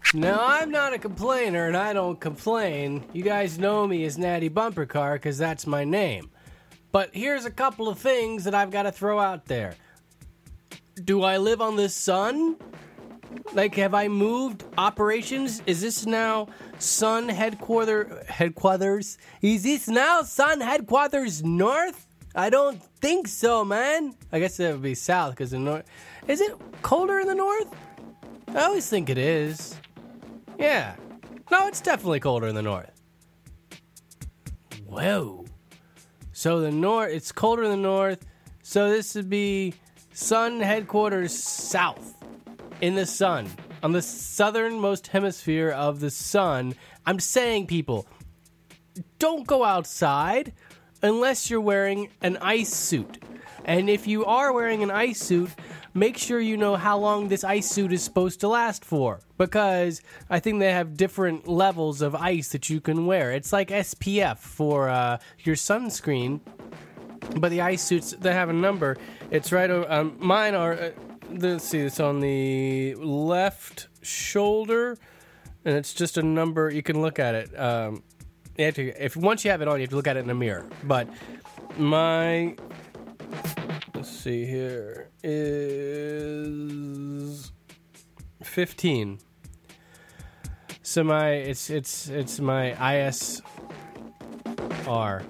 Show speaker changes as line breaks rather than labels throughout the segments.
Now, I'm not a complainer, and I don't complain. You guys know me as Natty Bumper Car because that's my name. But here's a couple of things that I've got to throw out there. Do I live on the sun? Like, have I moved operations? Is this now Sun headquarters? Is this now Sun headquarters north? I don't think so, man. I guess that would be south because the north. Is it colder in the north? I always think it is. Yeah. No, it's definitely colder in the north. Whoa. So the north, it's colder in the north. So this would be Sun headquarters south. In the sun, on the southernmost hemisphere of the sun. I'm saying, people, don't go outside unless you're wearing an ice suit. And if you are wearing an ice suit, make sure you know how long this ice suit is supposed to last for. Because I think they have different levels of ice that you can wear. It's like SPF for your sunscreen. But the ice suits, they have a number. It's right over, mine are... Let's see, it's on the left shoulder, and it's just a number. You can look at it. Once you have it on, you have to look at it in a mirror. But let's see here, is 15. So it's my ISR.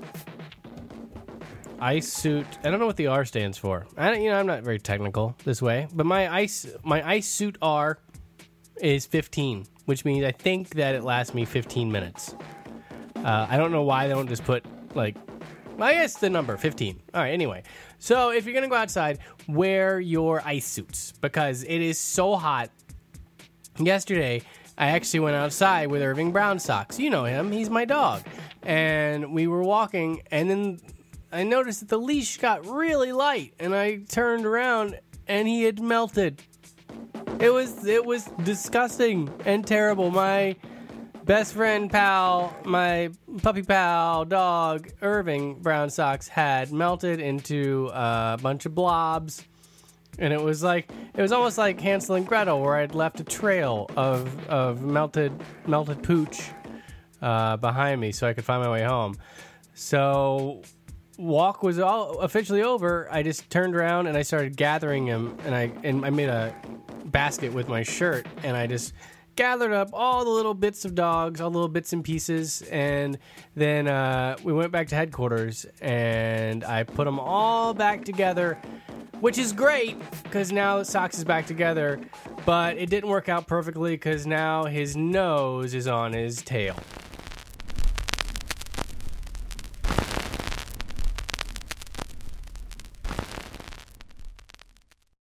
Ice suit. I don't know what the R stands for. I'm not very technical this way, but my ice suit R is 15, which means I think that it lasts me 15 minutes. I don't know why they don't just put I guess the number 15. All right. Anyway, so if you're gonna go outside, wear your ice suits because it is so hot. Yesterday, I actually went outside with Irving Brown socks. You know him. He's my dog, and we were walking, and then I noticed that the leash got really light, and I turned around, and he had melted. It was disgusting and terrible. My best friend pal, my puppy pal dog, Irving Brown Socks, had melted into a bunch of blobs, and it was almost like Hansel and Gretel, where I'd left a trail of melted pooch behind me, so I could find my way home. So walk was all officially over. I just turned around and I started gathering him, and I made a basket with my shirt, and I just gathered up all the little bits of dogs, all the little bits and pieces, and then we went back to headquarters, and I put them all back together, which is great because now Socks is back together, but it didn't work out perfectly because now his nose is on his tail.